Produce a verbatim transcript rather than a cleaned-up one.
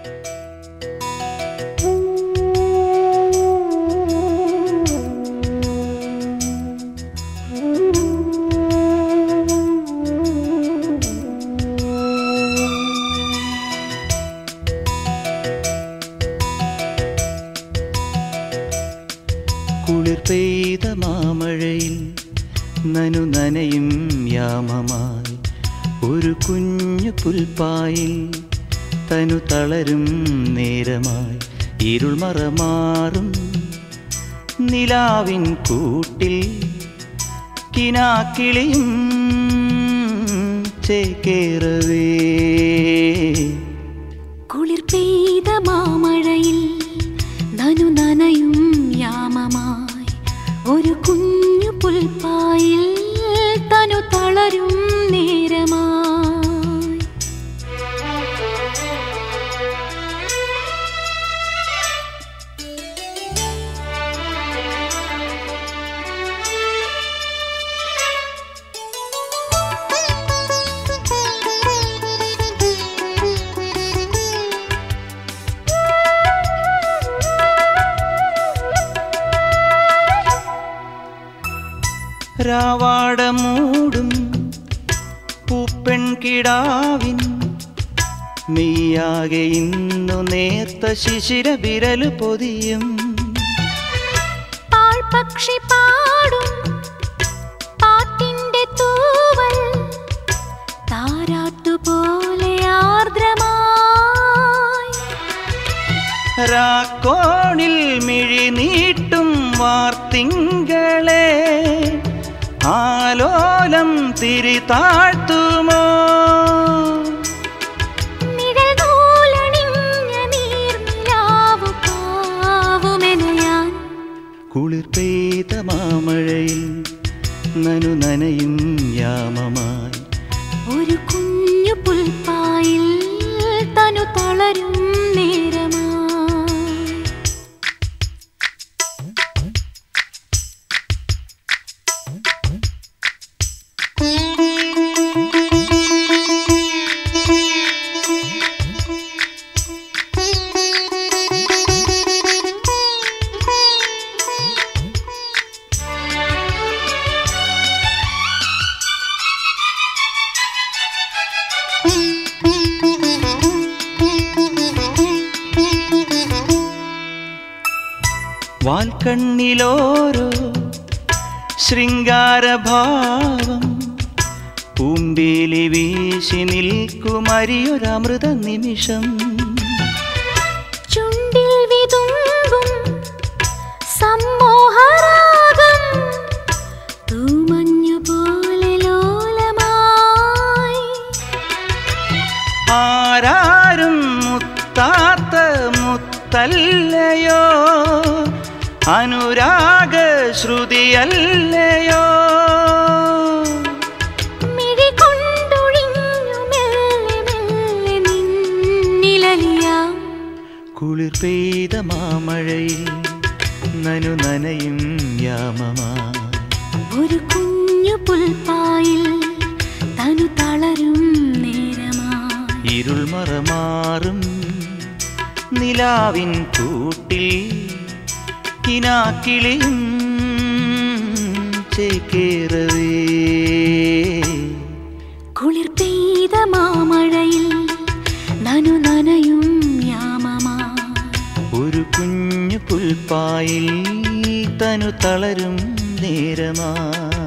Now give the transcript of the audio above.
കുളിർ പെയ്ത മാമഴയിൽ നനു നനയും യാമമായി ഒരു കുഞ്ഞു പുൽപ്പായിൽ തനു തളരും നേരമായി ഇരുൾ മറമാറും നിലാവിൻ കൂട്ടിൽ കിനാക്കിളിയും ചേക്കേറവേ. കുളിർ പെയ്ത മാമഴയിൽ നനു നനയും യാമമായി ഒരു കുഞ്ഞു പുൽപ്പായിൽ തനു തളരും നേരമായി രാവാടമൂടും പൂപ്പെൺകിടാവിൻ മെയ്യാകെ ഇന്നു നേർത്ത ശിശിര വിരല് പൊതിയും പാൾപക്ഷി പാടും പാട്ടിന്റെ തൂവൽ താരാട്ടുപോലെ ആർദ്രമായി രാക്കോണിൽ മിഴി നീട്ടും വാർത്തിങ്കളെ ആലോലം തിരി താഴ്ത്തുമോ. കുളിർ പെയ്ത മാമഴയിൽ നനു നനയും യാമമായി ഒരു കുഞ്ഞു പുൽപ്പായിൽ തനു തളരും നേരമായി വാൽക്കണ്ണിലോരോ ശൃംഗാരഭാവം പൂമ്പേലി വീശി നിൽക്കുമരിയൊരമൃത നിമിഷം ചുണ്ടിൽ വിതുമ്പും സമ്മോഹരാഗം തൂമഞ്ഞു പോലെ ലോലമായി ആരാരും മുത്താത്ത മുത്തല്ലയോ അനുരാഗ ശ്രുതിയല്ലയോ മിഴി കൊണ്ടൊഴിഞ്ഞു മെല്ലെ മെല്ലെ നിന്നിലലിയാം കുളിർ പെയ്ത മാമഴയിൽ നനു നനയും യാമമായി ഒരു കുഞ്ഞു പുൽപ്പായിൽ തനു തളരും നേരമായി ഇരുൾ മറമാറും നിലാവിൻ കൂട്ടിൽ കിനാക്കിളിയും ചേക്കേറവേ. കുളിർ പെയ്ത മാമഴയിൽ നനു നനയും യാമമായി ഒരു കുഞ്ഞു പുൽപ്പായിൽ തനു തളരും നേരമായി